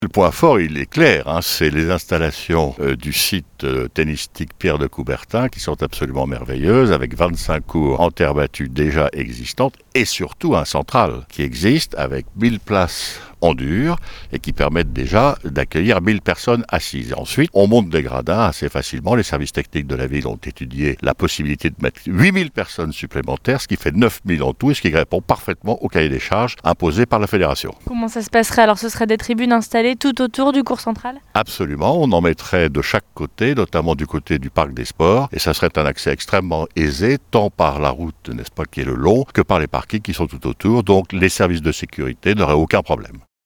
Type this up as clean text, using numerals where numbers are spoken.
Le point fort, il est clair, c'est les installations du site tennistique Pierre de Coubertin qui sont absolument merveilleuses, avec 25 cours en terre battue déjà existantes et surtout un central qui existe avec 1000 places en dur et qui permettent déjà d'accueillir 1000 personnes assises. Ensuite, on monte des gradins assez facilement. Les services techniques de la ville ont étudié la possibilité de mettre 8000 personnes supplémentaires, ce qui fait 9000 en tout et ce qui répond parfaitement au cahier des charges imposé par la fédération. Comment ça se passerait? Alors ce serait des tribunes installées tout autour du cours central? Absolument, on en mettrait de chaque côté, notamment du côté du parc des sports, et ça serait un accès extrêmement aisé, tant par la route, n'est-ce pas, qui est le long, que par les parkings qui sont tout autour, donc les services de sécurité n'auraient aucun problème.